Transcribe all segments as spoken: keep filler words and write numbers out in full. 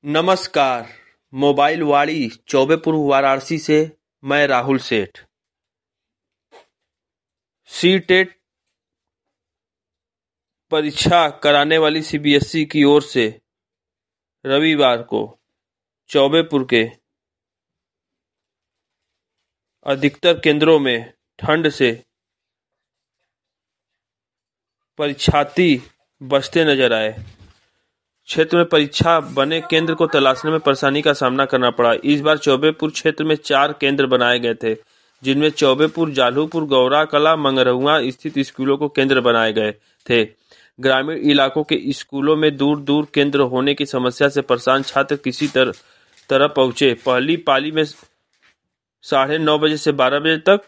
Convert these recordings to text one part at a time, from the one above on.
नमस्कार। मोबाइल वाड़ी चौबेपुर वाराणसी से मैं राहुल सेठ। सी टेट परीक्षा कराने वाली सीबीएसई की ओर से रविवार को चौबेपुर के अधिकतर केंद्रों में ठंड से परीक्षार्थी बचते नजर आए। क्षेत्र में परीक्षा बने केंद्र को तलाशने में परेशानी का सामना करना पड़ा। इस बार चौबेपुर क्षेत्र में चार केंद्र बनाए गए थे, जिनमें चौबेपुर, जाल्हूपुर, गौरा कला, मंगरहुआ स्थित स्कूलों को केंद्र बनाए गए थे। ग्रामीण इलाकों के स्कूलों में दूर दूर केंद्र होने की समस्या से परेशान छात्र किसी तरह तरह पहुंचे। पहली पाली में साढ़े नौ बजे से बारह बजे तक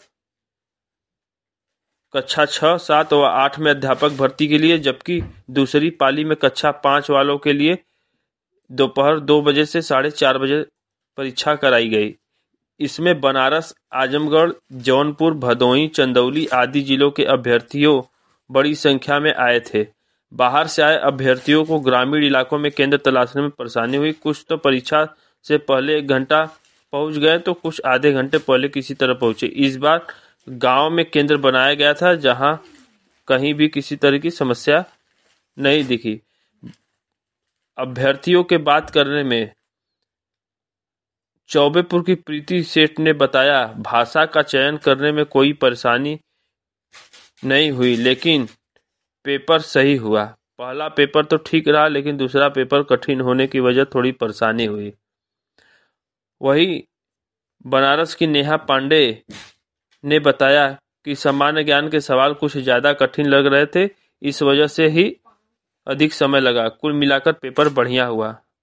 कक्षा छः, सात व आठ में अध्यापक भर्ती के लिए, जबकि दूसरी पाली में कक्षा पाँच वालों के लिए दोपहर दो बजे से साढ़े चार बजे परीक्षा कराई गई। इसमें बनारस, आजमगढ़, जौनपुर, भदोही, चंदौली आदि जिलों के अभ्यर्थियों बड़ी संख्या में आए थे। बाहर से आए अभ्यर्थियों को ग्रामीण इलाकों में केंद्र तलाशने में परेशानी हुई। कुछ तो परीक्षा से पहले एक घंटा पहुंच गए तो कुछ आधे घंटे पहले किसी तरह पहुंचे। इस बार गांव में केंद्र बनाया गया था, जहां कहीं भी किसी तरह की समस्या नहीं दिखी। अभ्यर्थियों के बात करने में चौबेपुर की प्रीति सेठ ने बताया, भाषा का चयन करने में कोई परेशानी नहीं हुई, लेकिन पेपर सही हुआ। पहला पेपर तो ठीक रहा, लेकिन दूसरा पेपर कठिन होने की वजह थोड़ी परेशानी हुई। वही बनारस की नेहा पांडे ने बताया कि सामान्य ज्ञान के सवाल कुछ ज्यादा कठिन लग रहे थे, इस वजह से ही अधिक समय लगा। कुल मिलाकर पेपर बढ़िया हुआ।